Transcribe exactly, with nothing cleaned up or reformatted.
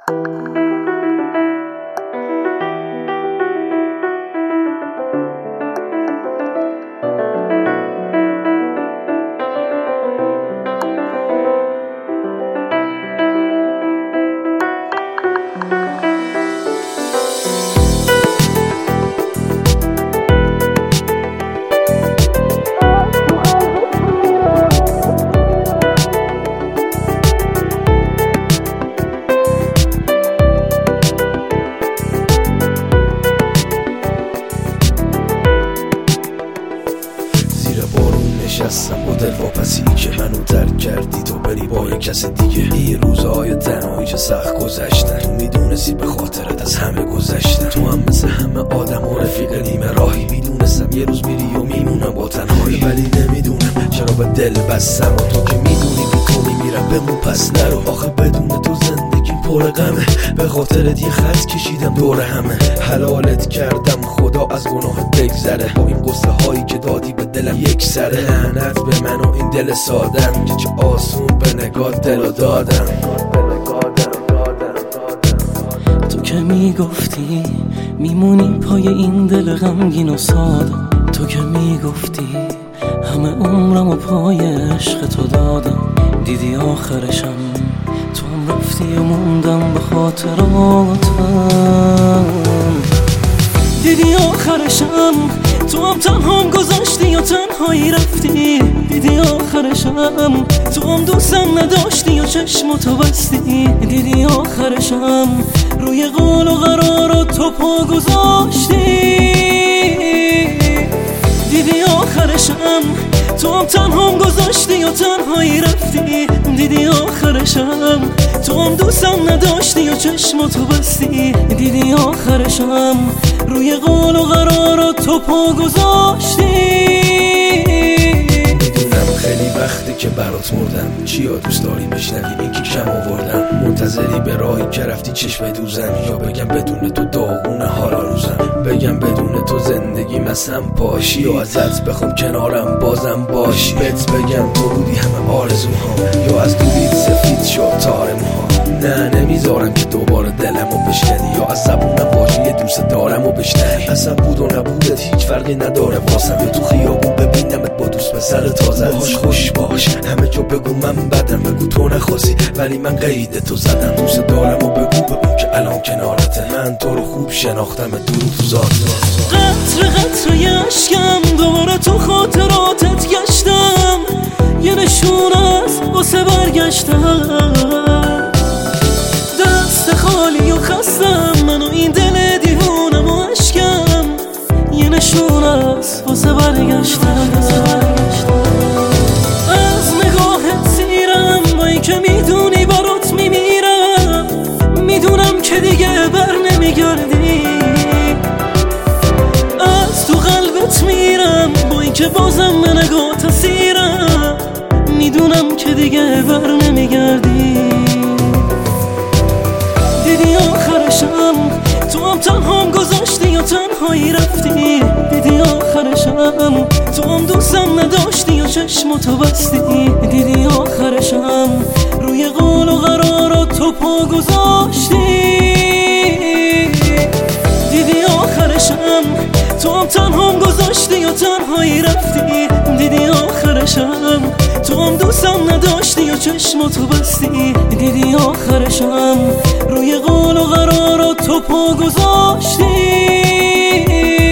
نشستم با دل واپسی که منو ترک کردی تو بری با یک کس دیگه. این روزهای تنهایی که سخت گذشتن، تو میدونستی به خاطرت از همه گذشتن. تو هم مثل همه آدم و رفیق نیمه راهی، میدونستم یه روز میری و میمونم با تنهایی، ولی نمیدونم چرا به دل بستم. و تو که میدونی بی تو میمیرم بمون پس نرو. آخه بدون تو زندگی پر غمه، به خاطرت یه خط کشیدم دور همه. حلالت کردم خدا از گناه بگذره، با این قصه هایی که دادی به دلم یک سره. لعنت به من و این دل سادم که چه آسون به نگاه دلو دادم. تو که میگفتی میمونی پای این دل غمگین و ساده، تو که میگفتی همه عمرم و پای عشق تو دادم. دیدی آخرشم تو هم رفتی و موندم به خاطراتم. دیدی آخرشم تو هم تنهام گذاشتی و تنهایی رفتی. دیدی آخرشم تو هم دوستم نداشتی و چشماتو بستی. دیدی آخرشم روی قول و قرار تو پا گذاشتی. دیدی آخرشم تو هم تنهام گذاشتی و تنهایی رفتی. دیدی آخرشم تو هم دوستم نداشتی و چشماتو بستی. دیدی آخرشم روی قول و قرار تو پا گذاشتی. میدونم خیلی وقتی که برات مردم، چیا دوست داری بشنوی این که کم آوردم. منتظری به راهی که رفتی چشم دوزم، یا بگم بدون تو داغونه حالا روزم. بگم بدون تو زندگی مسم پاشی، یا ازت بخوام کنارم بازم باشی. بهت بگم تو بودی همه آرزوهام، یا از دوریت سفید شد تار موهام. نه نمیذارم که دوباره دلمو بشکنی، یا از زبونم باشی یه دوست دارمو بشنوی. اصلا بود و نبودت هیچ فرقی نداره واسم، یا تو خیابون ببینمت با دوست پسر تازه. باش خوش باش همه جا بگو من بدم، بگو تو نخواستی ولی من قید تو زدم. دوست دارمو بگو به اون که الان کنارته، من تو رو خوب شناختم دور تو ذات. قطر قطر اشکم دوباره تو خاطراتت گشتم، یه نشون از واسه برگشتم. دست خالی و خستم من و این دل دیوونم و عشقم، یه نشون از واسه برگشتم. از نگاهت سیرم با این که میدونی برات میمیرم، میدونم که دیگه بر نمیگردی. از تو قلبت میرم با این که بازم به نگاه تسیرم، میدونم که دیگه بر نمیگردی. دیدی آخرشم تو هم تنهام گذاشتی و تنهایی رفتی. دیدی آخرشم تو هم دوستم نداشتی و چشماتو بستی. دیدی آخرشم روی قول و قرار تو پا گذاشتی. دیدی آخرشم تو هم تنهام گذاشتی و تنهایی رفتی. دیدی آخرشم تو هم دوستم نداشتی و چشماتو بستی. دیدی آخرشم روی قول و قرار تو پا گذاشتی.